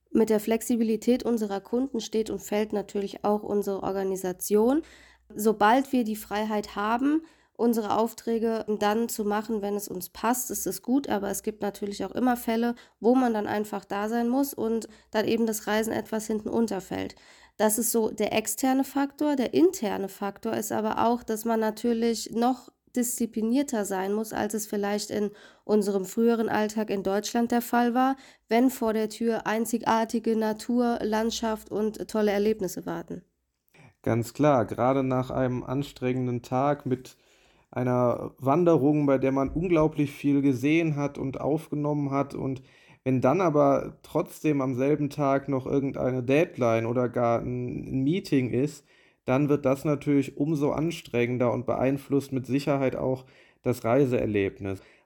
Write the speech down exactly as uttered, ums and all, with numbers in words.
Mit der Flexibilität unserer Kunden steht und fällt natürlich auch unsere Organisation. Sobald wir die Freiheit haben, unsere Aufträge dann zu machen, wenn es uns passt, ist es gut, aber es gibt natürlich auch immer Fälle, wo man dann einfach da sein muss und dann eben das Reisen etwas hinten unterfällt. Das ist so der externe Faktor. Der interne Faktor ist aber auch, dass man natürlich noch disziplinierter sein muss, als es vielleicht in unserem früheren Alltag in Deutschland der Fall war, wenn vor der Tür einzigartige Natur, Landschaft und tolle Erlebnisse warten. Ganz klar, gerade nach einem anstrengenden Tag mit einer Wanderung, bei der man unglaublich viel gesehen hat und aufgenommen hat, und wenn dann aber trotzdem am selben Tag noch irgendeine Deadline oder gar 'n 'n Meeting ist, dann wird das natürlich umso anstrengender und beeinflusst mit Sicherheit auch das Reiseerlebnis.